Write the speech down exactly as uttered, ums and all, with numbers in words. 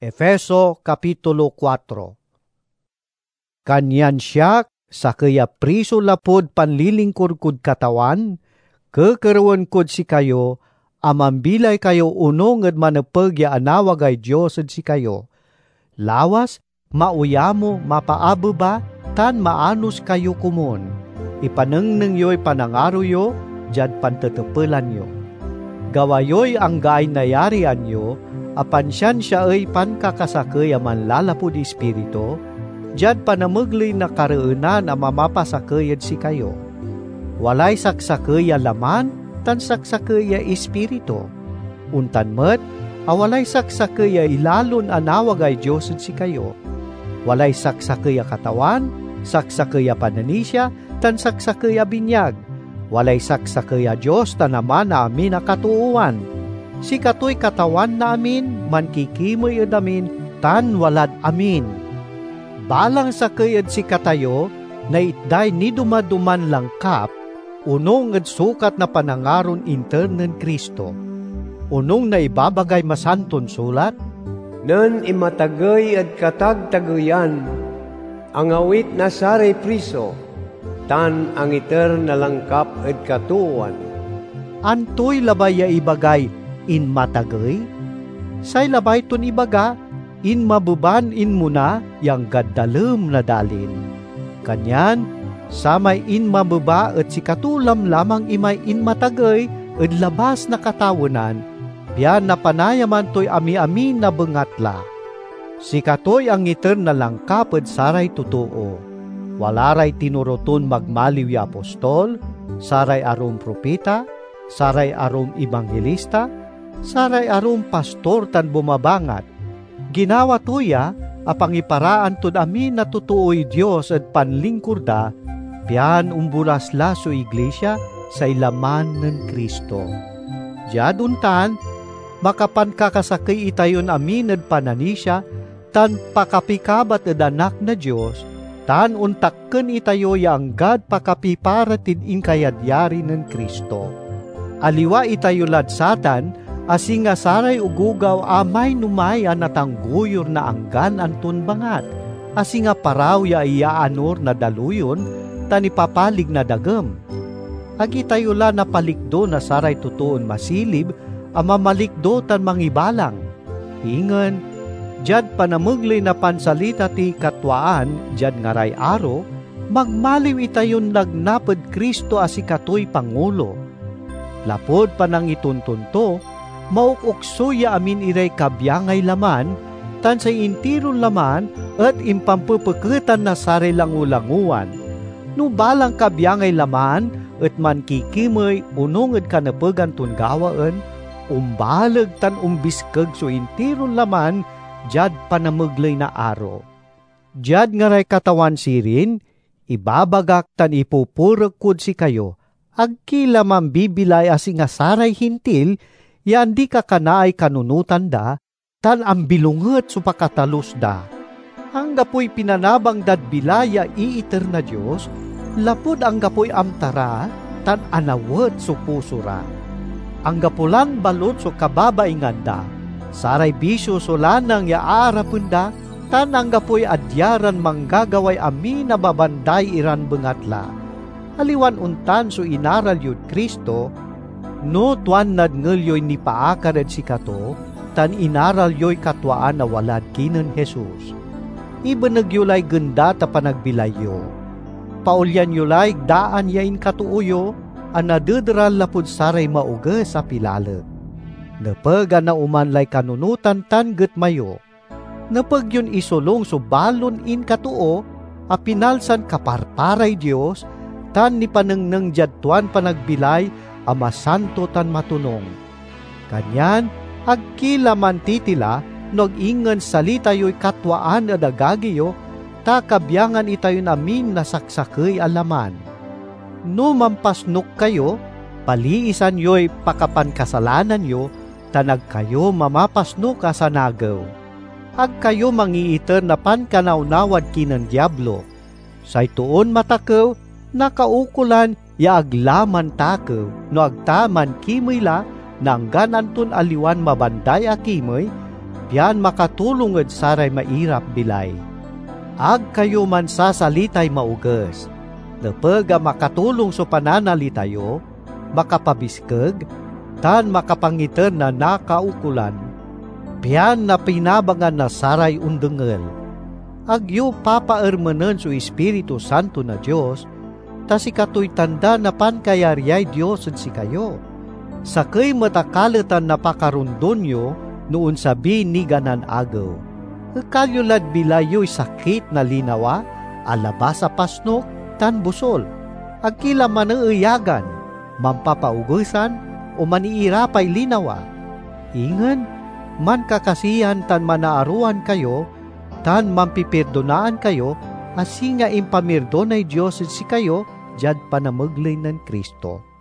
Efeso Kapitulo four. Kanyan siya sa kaya priso lapod panlilingkur kud katawan, kekerawan kud si kayo, amambilay kayo uno nged manepeg ya anawagay Diyos ed si kayo. Lawas, mauyamo, mapaabu ba, tan maanus kayo kumon. Ipanengneng yo'y panangaro yo, jad pantetepelan yo. Gawayoy ang gaay nayarian yo, apan siyan siya ay pankakasakay aman lalapod espiritu, jad panamagli na kareunan ang mamapasakayad si kayo. Walay saksakay laman, tan saksakay espiritu. Untan met, awalay saksakay ilalon anawagay Diyos si kayo. Walay saksakay katawan, saksakay pananisya, tan saksakay binyag. Walay saksakay Diyos tan naman na amin nakatuuan. Si katoy katawan na amin, mankikimoy ed amin, tan walad amin. Balang sakayad si katayo, na itday ni dumaduman langkap, unong ed sukat na panangaron internen Kristo. Unong na ibabagay masanton sulat, Nen imatagay at katagtagayan, ang awit na saray priso, tan ang iter na langkap at katuan. Antoy labay ya ibagay, in matagay? Say labay ton ibaga, in mabuban in muna, yang gaddalem na dalin. Kanyan, samay in mababa at si katulam lamang imay in matagay, at labas na katawunan, biyan na panayaman to'y ami-ami na bengatla. Si katoy ang iter na langkap at saray totoo. Walaray tinuroton magmaliw ya apostol, saray arum propeta, saray arum ebangelista, saray arum pastor tan bumabangat. Ginawa tuya, apang iparaan tun amin na tutuoy Diyos at panlingkurda, piyan umburas la so iglesia sa ilaman ng Kristo. Jaduntan, makapan kakasakay itayon amin at pananisya, tan pakapikabat ed anak na Diyos, tan untakken itayo yang gad pakapiparatid inkayadyari ng Kristo. Aliwa itayo ladsatan, asinga saray ugugaw amay numaya natangguyor na anggan antun bangat, asinga paraw ya iyaanor na daluyon, tan ipapalig na dagem. Agi tayo la napalikdo na saray tutuon masilib, ama malikdo tan mangibalang. Ingan, jad panamugli na pansalita ti katwaan, jad ngaray aro, magmaliw itayon nagnaped Kristo asikatoy Pangulo. Lapod panang ituntunto, maukuksuya amin iray kabyangay laman, tan sa intiron laman, at impampupekutan na saray langulanguan. No balang kabyangay laman, at man kikimoy unong at kanapegan tun gawaan, umbalag tan umbiskag so intiron laman, jad panamuglay na aro. Jad ngaray katawan sirin, ibabagak tan ipupurag kud si kayo, agkila mambibilay asing asaray hintil, yan di ka kanaay kanunutan da, tan ambilunget supakatalus da. Ang gapoy pinanabang dadbilaya iiter na Diyos, lapud ang gapoy amtara, tan anawet supusura. Ang gapulan balot so kababaingan da, saray bisyo so lanang yaarapun da, tan ang gapoy adyaran manggagaway amin na babanday iran bengatla. Aliwan untan so inaral yun Kristo, no tuan nadngel ni paakar at sikato, tan inaral yo'y katwaan na walad kinan Jesus. Ibanag yulay ganda ta panagbilayo. Paulyan yulay daan yain katuuyo, anadedral lapud saray mauga sa pilalag. Napag na umanlay kanunutan tan get mayo. Napag yun isulong so balon in katuo, apinalsan kaparparay Diyos, tan ni panengneng jadtuan panagbilay, ama santo tan matunong. Kanyan, agkila man titila, nag-ingan salita yo'y katwaan adagagiyo, ta kabyangan itayon amin na saksakay alaman. No mampasnok kayo, paliisan yo'y pakapan kasalanan yo, tanag kayo mamapasnok asanagaw. Ag kayo mangiiter na pankanaunawad kinan diablo. Say tuon matakaw, nakaukulan ya aglaman takaw, no agtaman kimila, nang ganantun aliwan mabanday akimoy, pian makatulong ed saray mairap bilay. Ag kayo man sasalitay mauges, lepeg a makatulong so pananalitayo, makapabiskeg, tan makapangiter na nakaukulan, pian na pinabangan na saray undengel. Agyo papaermenen so Espiritu Santo na Diyos, ta si katoy tanda na pankayaryay Diyos at si kayo. Sakay matakaletan na pakarundonyo noon sabi ni ganan agaw. Kalyolad bilayo'y sakit na linawa, alaba sa pasnok, tan busol. Agkila manaiyagan, mampapaugusan, o maniirapay linawa. Ingan, man kakasihan tan manaaruan kayo, tan mampiperdonaan kayo, asi nga impamirdonay Diyos si kayo, jad panamaglay ng Kristo.